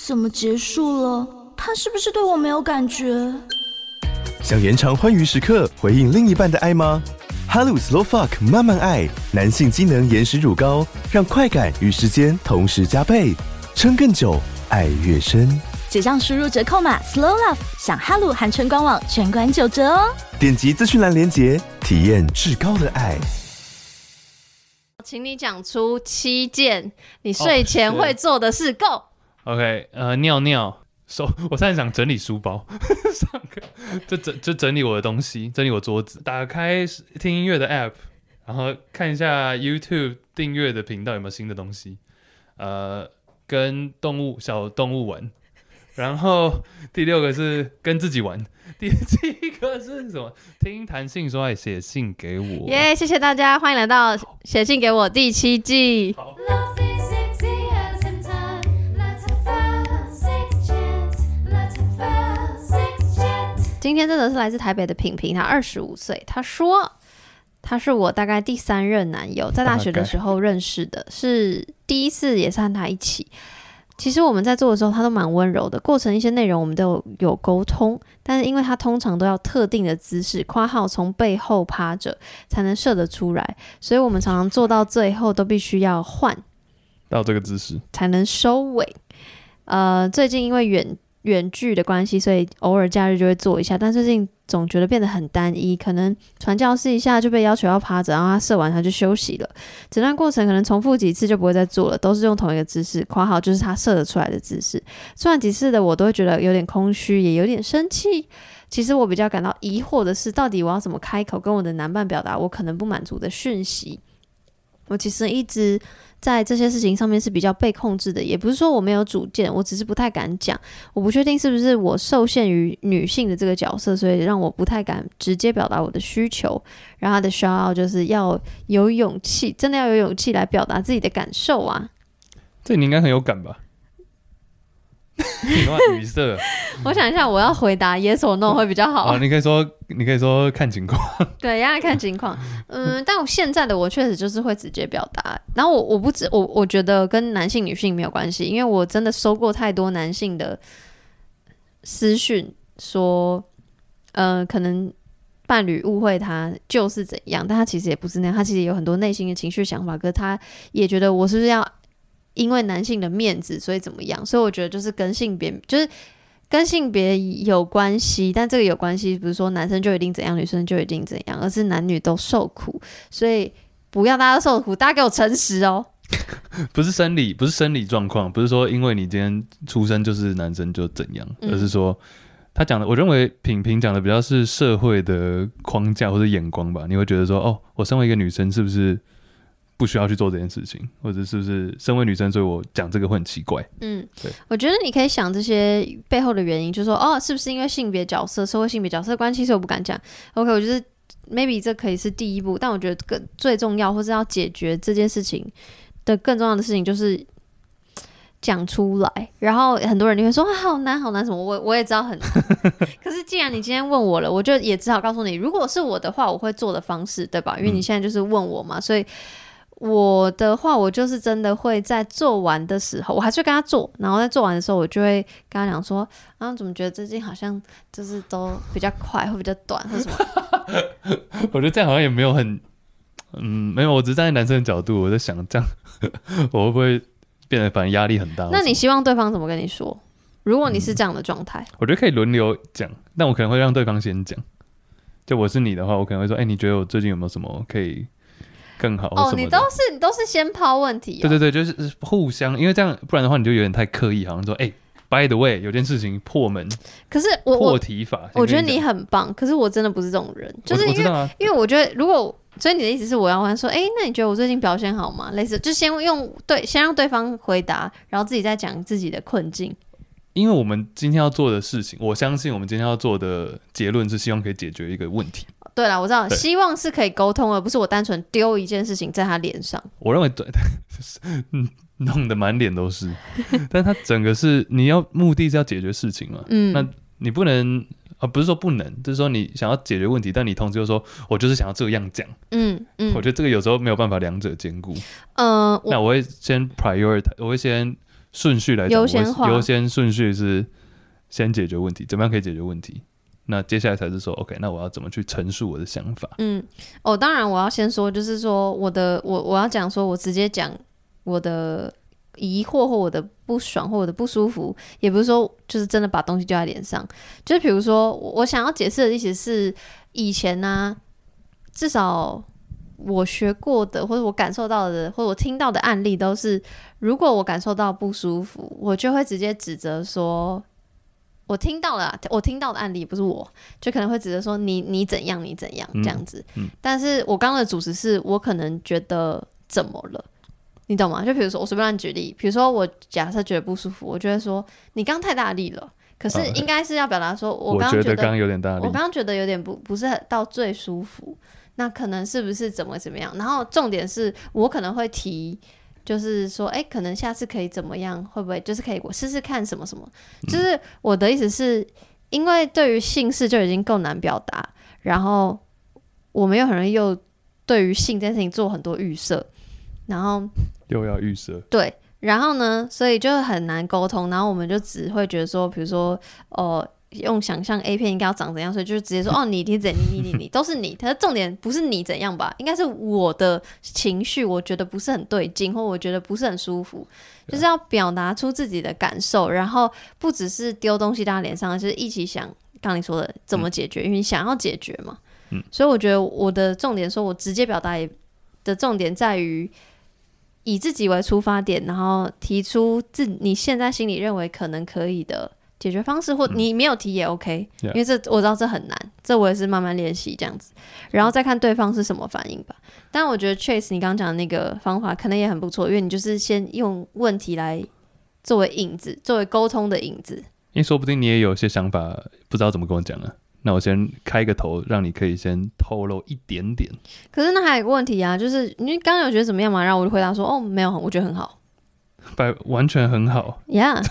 怎么结束了？他是不是对我没有感觉？ 想延长欢愉时刻，回应另一半的爱吗？哈鲁 Slow Fuck 慢慢爱，男性机能延时乳膏，让快感与时间同时加倍，撑更久，爱越深。 结账输入折扣码 Slow Love， 享哈鲁含春官网全馆9折哦！ 点击资讯栏连结，体验至高的爱。 请你讲出7件你睡前会做的事。Go。 OK， 尿尿。我现在想整理书包，上课就整理我的东西，整理我桌子，打开听音乐的 App， 然后看一下 YouTube 订阅的频道有没有新的东西，跟小动物玩，然后第6个是跟自己玩，第7个是什么？听弹性说爱，写信给我。 耶，谢谢大家，欢迎来到写信给我第7季。好，今天真的是来自台北的品品，他25岁，他说他是我大概第3任男友，在大学的时候认识的，是第一次也是和他一起。其实我们在做的时候他都蛮温柔的，过程一些内容我们都有沟通，但是因为他通常都要特定的姿势（括号从背后趴着才能射得出来），所以我们常常做到最后都必须要换到这个姿势才能收尾。最近因为远距的关系，所以偶尔假日就会做一下，但最近总觉得变得很单一，可能传教士一下就被要求要趴着，然后他射完他就休息了，整段过程可能重复几次就不会再做了，都是用同一个姿势（括号就是他射得出来的姿势）。做完几次的我都会觉得有点空虚，也有点生气。其实我比较感到疑惑的是，到底我要怎么开口跟我的男伴表达我可能不满足的讯息。我其实一直在这些事情上面是比较被控制的，也不是说我没有主见，我只是不太敢讲。我不确定是不是我受限于女性的这个角色，所以让我不太敢直接表达我的需求。然后他的 shout out 就是要有勇气，真的要有勇气来表达自己的感受啊。 这你应该很有感吧？你干嘛语塞？ 我想一下，我要回答 yes or no 会比较好。 你可以说看情况。 对，要看情况。但我现在的我确实就是会直接表达。然后我觉得跟男性女性没有关系，因为我真的收过太多男性的私讯说，可能伴侣误会他就是怎样，但他其实也不是那样，他其实有很多内心的情绪想法，可是他也觉得我是不是要因为男性的面子所以怎么样，所以我觉得就是跟性别有关系，但这个有关系不是说男生就一定怎样，女生就一定怎样，而是男女都受苦，所以不要大家都受苦，大家给我诚实哦。 不是生理状况，不是说因为你今天出生就是男生就怎样，而是说他讲的，我认为品讲的比较是社会的框架或者眼光吧，你会觉得说，哦，我身为一个女生是不是不需要去做这件事情，或者是不是身为女生，所以我讲这个会很奇怪。对， 我觉得你可以想这些背后的原因，就是说，是不是因为性别角色、社会性别角色的关系，所以我不敢讲。OK， 我觉得 maybe 这可以是第一步，但我觉得最重要或是要解决这件事情的更重要的事情就是讲出来。然后很多人就会说好难好难什么，我也知道很难。可是既然你今天问我了，我就也只好告诉你，如果是我的话，我会做的方式，对吧？因为你现在就是问我嘛，所以我的话，我就是真的会在做完的时候，我还是会跟他做，然后在做完的时候，我就会跟他讲说，怎么觉得最近好像就是都比较快，或比较短，或什么。 我觉得这样好像也没有很，没有，我只是站在男生的角度，我在想这样，我会不会变得反正压力很大？ 那你希望对方怎么跟你说？如果你是这样的状态， 我觉得可以轮流讲，但我可能会让对方先讲。就我是你的话，我可能会说，你觉得我最近有没有什么可以更好什么的？ 你都是先抛问题。 对，就是互相，因为这样不然的话你就有点太刻意，好像说by the way 有件事情破门， 可是破题法， 我觉得你很棒，可是我真的不是这种人，就是因为我觉得如果，所以你的意思是我要问说，那你觉得我最近表现好吗？类似就先让对方回答，然后自己再讲自己的困境。 因为我们今天要做的事情，我相信我们今天要做的结论是希望可以解决一个问题。 对啦，我知道，希望是可以沟通，而不是我单纯丢一件事情在他脸上。 我认为对，弄得满脸都是，但他整个是你要目的是要解决事情嘛，那你不能不是说不能，就是说你想要解决问题，但你同时又说我就是想要这样讲，我觉得这个有时候没有办法两者兼顾。那我会先 prioritize， 我会先顺序来讲， 优先化优先顺序是先解决问题，怎么样可以解决问题？那接下来才是说 ，OK， 那我要怎么去陈述我的想法？ 当然我要先说，就是说我要讲说，我直接讲我的疑惑或我的不爽或我的不舒服，也不是说就是真的把东西丢在脸上。就是比如说，我想要解释的意思是，以前呢、至少我学过的，或者我感受到的，或者我听到的案例都是，如果我感受到不舒服，我就会直接指责说。我听到的案例不是我，就可能会指责说你怎样你怎样这样子。但是我刚刚的主持是我可能觉得怎么了，你懂吗？就比如说我随便乱举例，比如说我假设觉得不舒服，我就会说你刚太大力了。可是应该是要表达说，我刚刚觉得刚有点大力， 我刚刚觉得有点不是到最舒服，那可能是不是怎么样？然后重点是我可能会提。就是说，可能下次可以怎么样？会不会就是可以我试试看什么什么？就是我的意思是，因为对于性事就已经够难表达，然后我们又很容易又对于性这件事情做很多预设，然后又要预设， 对，然后呢，所以就很难沟通，然后我们就只会觉得说，比如说用想象 A 片应该要长怎样，所以就直接说你怎你都是你，但是重点不是你怎样吧，应该是我的情绪我觉得不是很对劲，或我觉得不是很舒服，就是要表达出自己的感受，然后不只是丢东西到他脸上，就是一起想刚你说的怎么解决，因为你想要解决嘛。所以我觉得我的重点说我直接表达的重点在于以自己为出发点，然后提出你现在心里认为可能可以的解决方式，或你没有提也 OK，因为我知道这很难，这我也是慢慢练习这样子，然后再看对方是什么反应吧。但我觉得 Chase 你刚刚讲的那个方法可能也很不错，因为你就是先用问题来作为引子，作为沟通的引子。 因为说不定你也有些想法不知道怎么跟我讲啊，那我先开个头，让你可以先透露一点点。可是那还有一个问题啊，就是你刚刚有觉得怎么样嘛？然后我就回答说没有，我觉得很好。 完全很好 ，Yeah，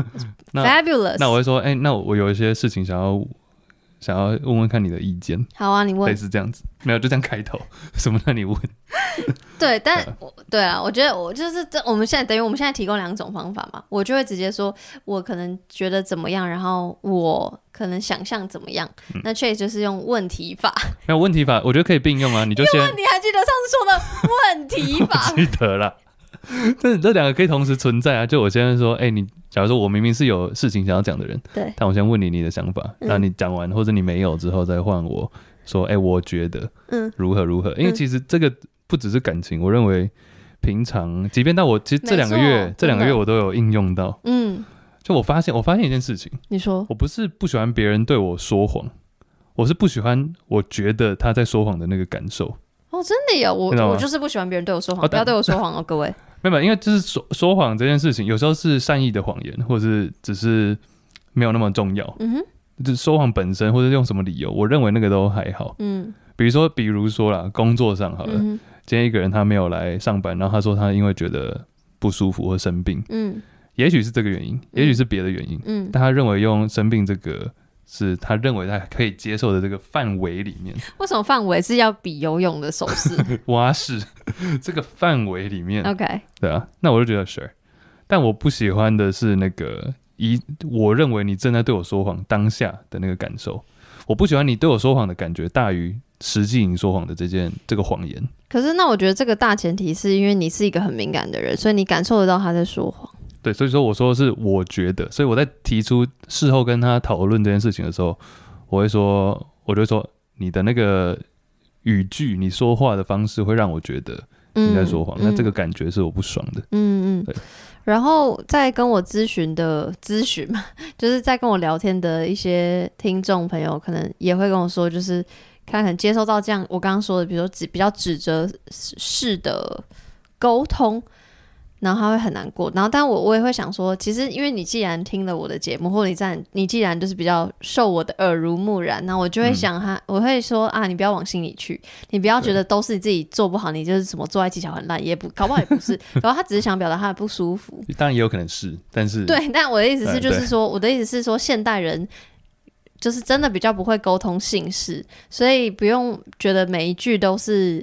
fabulous。 那我会说，那我有一些事情想要问问看你的意见。 好啊，你问。 类似这样子，没有就这样开头，什么让你问？ 对，但对啊，我觉得我就是我们现在等于我们现在提供2种方法嘛，我就会直接说，我可能觉得怎么样，然后我可能想象怎么样。那 Chase 就是用问题法。没有问题法，我觉得可以并用啊，你就先。 你还记得上次说的问题法？ 我记得啦。但是这2个可以同时存在啊！就我现在说，你假如说我明明是有事情想要讲的人， 对， 但我先问你的想法，然后你讲完或者你没有之后，再换我说，我觉得，如何如何？因为其实这个不只是感情，我认为平常，即便到我其实这2个月我都有应用到，就我发现一件事情， 你说， 我不是不喜欢别人对我说谎，我是不喜欢我觉得他在说谎的那个感受。 真的有我就是不喜欢别人对我说谎，不要对我说谎哦，各位。 没有，因为就是说谎这件事情，有时候是善意的谎言，或者是只是没有那么重要。就是说谎本身，或者用什么理由，我认为那个都还好。比如说啦，工作上好了，今天一个人他没有来上班，然后他说他因为觉得不舒服或生病，也许是这个原因，也许是别的原因，但他认为用生病这个。是他认为他可以接受的这个范围里面。 为什么范围是要比游泳的手势？ 蛙式这个范围里面 ，OK， 对啊，那我就觉得 sure， 但我不喜欢的是那个我认为你正在对我说谎当下的那个感受，我不喜欢你对我说谎的感觉大于实际你说谎的这个谎言。 可是那我觉得这个大前提是因为你是一个很敏感的人，所以你感受得到他在说谎。 对，所以说我说的是我觉得，所以我在提出事后跟他讨论这件事情的时候，我就会说你的那个语句，你说话的方式会让我觉得你在说谎，那这个感觉是我不爽的。对。 然后在跟我咨询嘛，就是在跟我聊天的一些听众朋友，可能也会跟我说，就是他可能接收到这样我刚刚说的，比如说比较指责式的沟通。然后他会很难过，然后但我也会想说，其实因为你既然听了我的节目，或者你既然就是比较受我的耳濡目染，那我就会想我会说啊，你不要往心里去，你不要觉得都是你自己做不好，你就是什么做爱技巧很烂，搞不好也不是，然后他只是想表达他的不舒服， 当然也有可能是，但是对，但我的意思是就是说，我的意思是说，现代人就是真的比较不会沟通性事，所以不用觉得每一句都是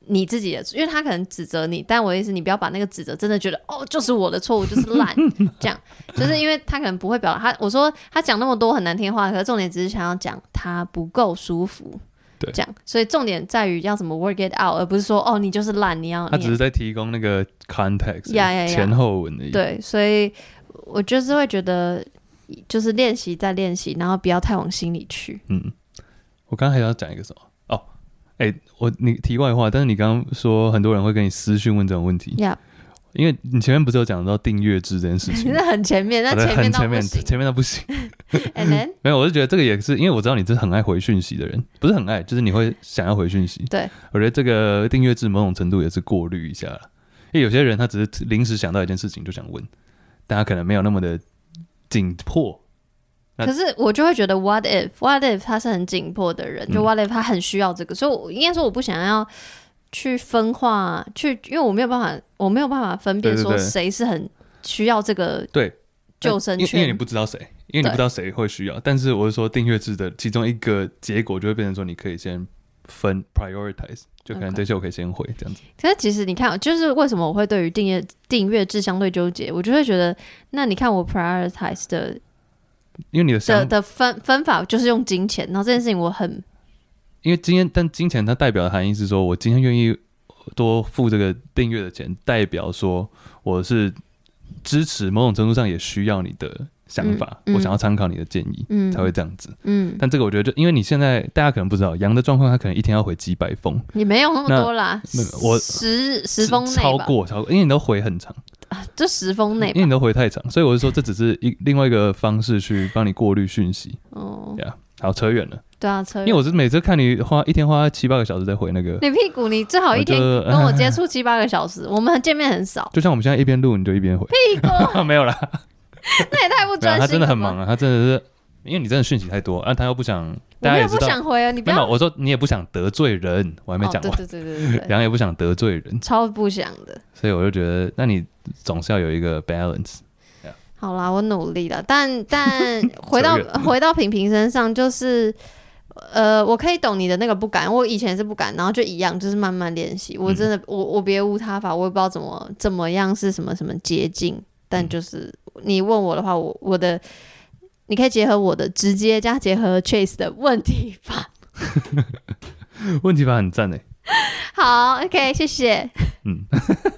你自己的，因为他可能指责你，但我的意思你不要把那个指责真的觉得就是我的错误，就是烂这样，就是因为他可能不会表达我说他讲那么多很难听的话，可是重点只是想要讲他不够舒服。 对， 这样，所以重点在于要怎么 work it out， 而不是说你就是烂，他只是在提供那个 context， 前后文的意思。 对，所以我就是会觉得，就是练习再练习，然后不要太往心里去。 我刚刚还要讲一个什么？你题外话，但是你刚刚说很多人会跟你私讯问这种问题。因为你前面不是有讲到订阅制这件事情， 那很前面，那前面到不行。 And then? 没有，我就觉得这个也是，因为我知道你是很爱回讯息的人，不是很爱，就是你会想要回讯息。 对， 我觉得这个订阅制某种程度也是过滤一下啦，因为有些人他只是临时想到一件事情就想问，但他可能没有那么的紧迫。 可是我就会觉得 what if 他是很紧迫的人，就 what if 他很需要这个，所以我应该说我不想要去分化，因为我没有办法分辨说谁是很需要这个救生圈， 因为你不知道谁，因为你不知道谁会需要。但是我是说订阅制的其中一个结果就会变成说，你可以先分 prioritize， 就可能这些我可以先回这样子。 可是其实你看，就是为什么我会对于订阅制相对纠结，我就会觉得，那你看我 prioritize 的， 因为你的分法就是用金钱，然后这件事情我很。 因为但金钱它代表的含义是说，我今天愿意多付这个订阅的钱，代表说我是支持某种程度上也需要你的想法，我想要参考你的建议，才会这样子。但这个我觉得就因为你现在大家可能不知道，杨的状况他可能一天要回几百封， 你没有那么多啦， 我 10封内吧， 超过，因为你都回很长。 就10封内吧， 因为你都回太长，所以我是说这只是另外一个方式去帮你过滤讯息。好，扯远了。 对啊，扯远了。 因为我是每次看你一天花7-8个小时在回那个。 你屁股，你最好一天跟我接触7-8个小时，我们见面很少。 就像我们现在一边录你就一边回。 屁股没有啦， 那也太不专心了。 他真的很忙啊，他真的是，因为你真的讯息太多，他又不想，大家也知道。我没有不想回啊，你不要。 没有，我说你也不想得罪人，我还没讲完。对，杨也不想得罪人， 超不想的。 所以我就觉得，那你总是要有一个 balance。 好啦，我努力了，但回到平平身上，就是我可以懂你的那个不敢，我以前是不敢，然后就一样，就是慢慢练习。我真的我别无他法，我也不知道怎么样是什么捷径，但就是你问我的话，我的你可以结合我的直接加结合 Chase 的问题法， 问题法很赞欸。 好 ，OK， 谢谢。